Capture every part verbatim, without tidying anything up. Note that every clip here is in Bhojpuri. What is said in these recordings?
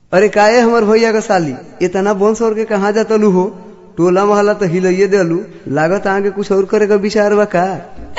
अरे काहे हमर भैया का साली इतना बोंस और के कहाँ जातलू हो? टोला मोहल्ला तो हिलइए देलू, लागत आगे कुछ और करे का विचार बा का?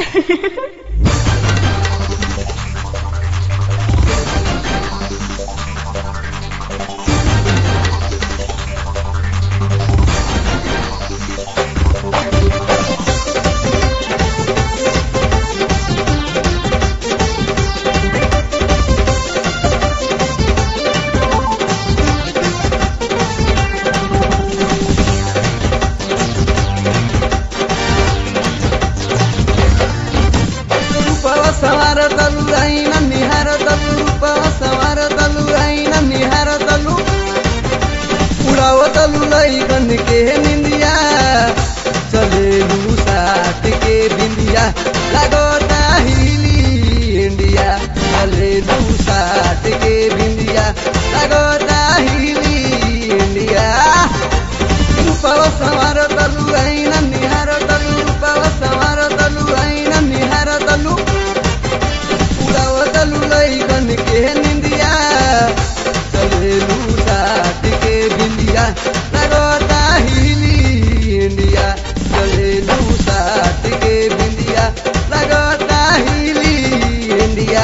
सवार तलु आइन निहार तलु रूपवा सवार तलु आइन निहार तलु उड़ाव तलु लइकन के निंदिया चलेलू साथ के बिंदिया लगोता हिली इंडिया चलेलू साथ के बिंदिया लगोता हिली इंडिया रूपवा सवार तलु आइन निहार तलु रूपवा सवार तलु आइन निहार तलु तलु लइकन के निंदिया चलेलू साथ के बिंदिया लगोता हिली इंडिया चलेलू साथ के बिंदिया लगोता हिली इंडिया।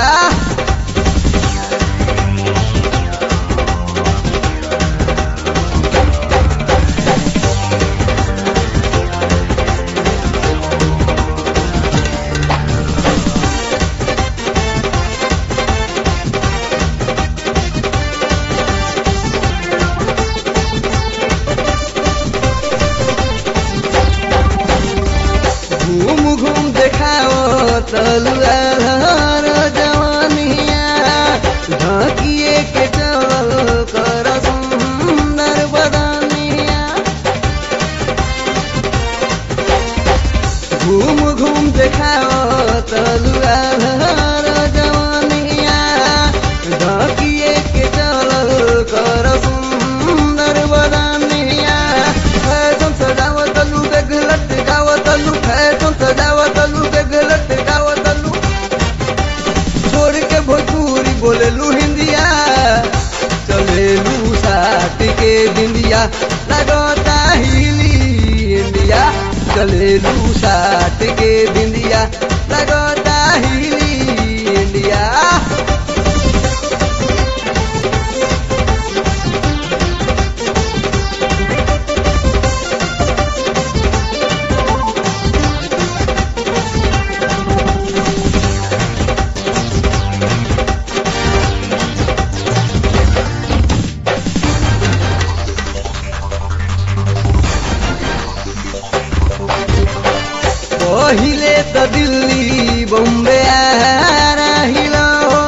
घूम घूम देखाओ तलुआर जवानिया ढकिए के चल कर सुंदर बदनिया। घूम घूम देखाओ तलुआर जवानिया ढकिए के चल कर सुंदर बदनिया। फैशन सजावत लू बेगलट गावत लू फैशन सजावत लू बेगलट गावत लू छोड़ के भोजपुरी बोलेलू हिंदिया चलेलू साथ के बिंदिया लगोता हिली इंडिया चलेलू साथ के बिंदिया लगोता हिली इंडिया। पहिले त दिल्ली बम्बे हिलू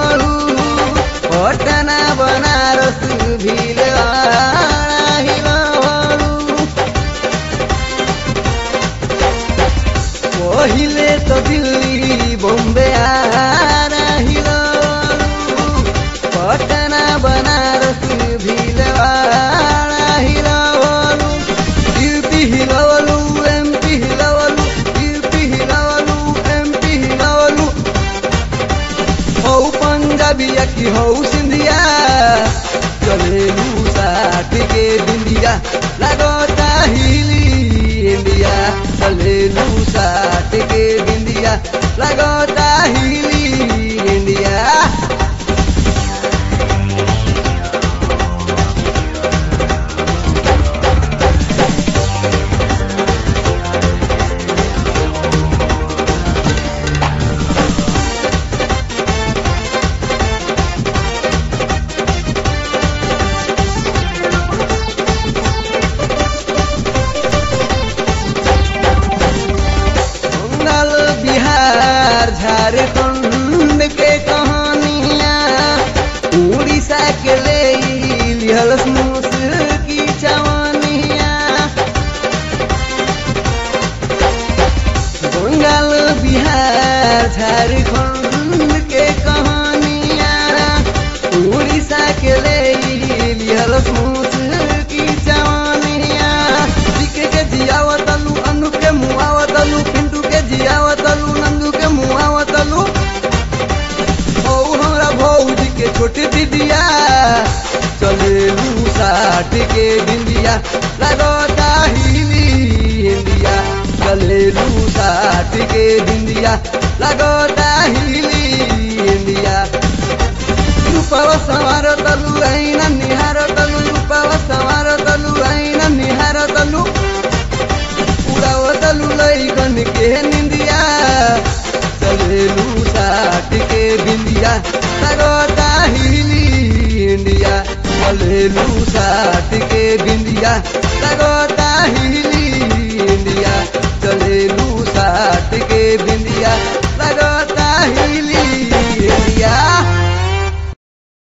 पटना बनारस भील हिलू पहिले त दिल्ली बम्बे हिलू पटना बनारस भील हिलू यूपी हिलवलू एमपी हिलवलू पंजाबिया की हो सिंधिया चलेलू साथ के बिंदिया लगोता हिली इंडिया चलेलू साथ के बिंदिया लगोता हिली इंडिया। बिहार झारखंड के कहानिया उड़ीसा के ले लिहल मूस की जवानिया बंगाल बिहार झारखंड के कहानिया उड़ीसा के ले लिहल मूस की जवानिया। जिके के जियावतलू अनु के मुआवतलू पिंटू के जियावतलू नंदू के मुआवतलू ओ हमरा भौजी के छोटी दीदिया चलेलू साठ के बिंदिया लगता हिली इंडिया चलेलू साठ के बिंदिया लगता हिली इंडिया रूपव संवार तलु ऐना निहार तलु रूपव संवार तलु ऐना निहार तलु उड़ाव तलु लैकन के निंदिया चलेलू साठ के बिंदिया लगता हिली इंडिया चलेलू साठ के बिंदिया लगता हिली